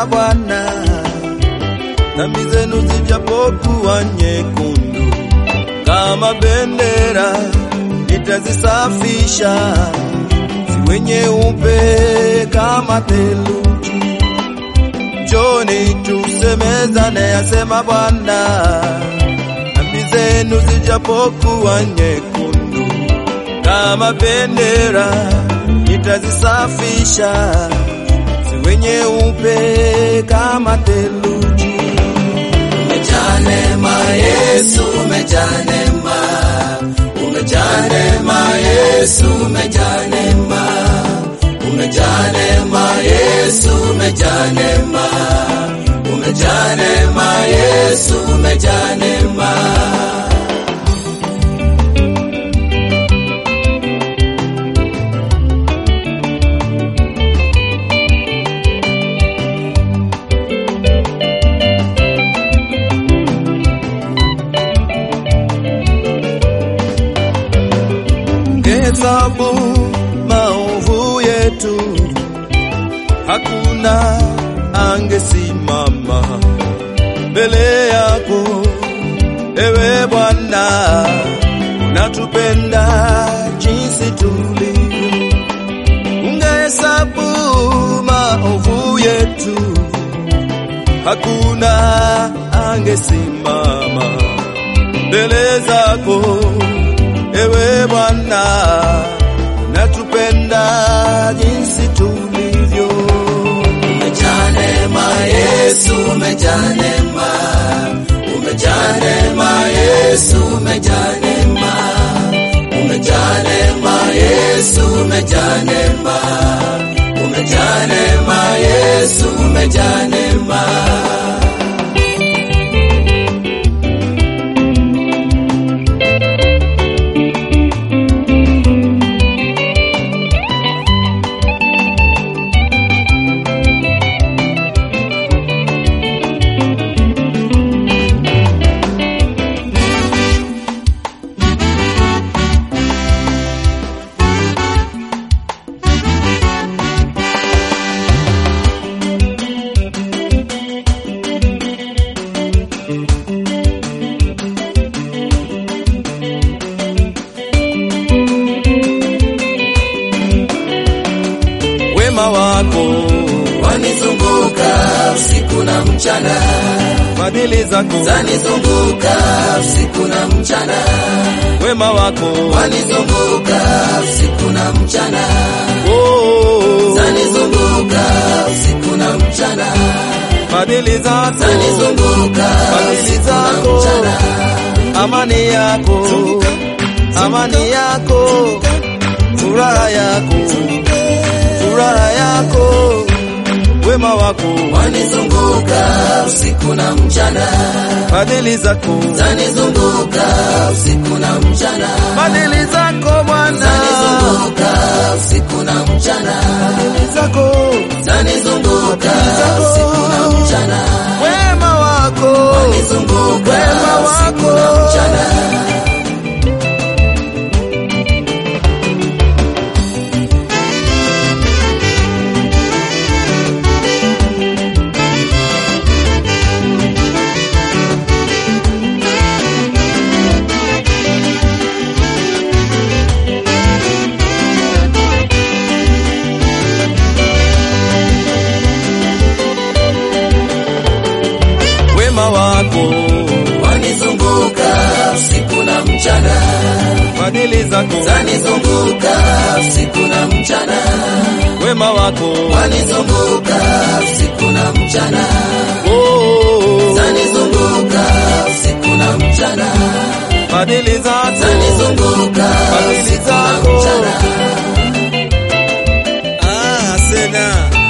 asema Bwana, dhambi zenu zijapokuwa nyekundu kama bendera, nitazisafisha ziwe nyeupe kama theluji. Njoni tusemezane, asema Bwana, dhambi zenu zijapokuwa nyekundu kama bendera, nitazisafisha ziwe nyeupe kama theluji. Umejaa neema Yesu, umejaa neema, umejaa neema Yesu, umejaa neema, umejaa neema Yesu, umejaa neema, umejaa neema Yesu, umejaa neema. Hesabu maovu yetu, hakuna angesimama mbele yako. Ewe Bwana, unatupenda jinsi tulivyo. Ungehesabu maovu yetu, hakuna angesimama mbele zako. Ewe Bwana, natupenda jinsi tulivyo. Umejaa neema Yesu, umejaa neema, umejaa neema Yesu, umejaa neema, umejaa neema Yesu, umejaa neema, umejaa neema Yesu, umejaa neema. Wema wako wanizunguka usiku na mchana, fadhili zako zanizunguka usiku na mchana, wema wako wanizunguka usiku na mchana, zanizunguka usiku na mchana, fadhili zako zanizunguka usiku na mchana, amani yako, amani yako, furaha yako, furaha yako, wema wako wanizunguka usiku na mchana, fadhili zako zanizunguka usiku na mchana, fadhili zako Bwana zanizunguka usiku na mchana, fadhili zako zanizunguka usiku na mchana, wema wako wanizunguka wema usiku wako na mchana. wema wako Wanizunguka usiku na mchana, fadhili zako zanizunguka usiku na mchana, wema wako wanizunguka usiku na mchana, zanizunguka usiku na mchana, fadhili zako zanizunguka fadhili usiku na zako mchana. sena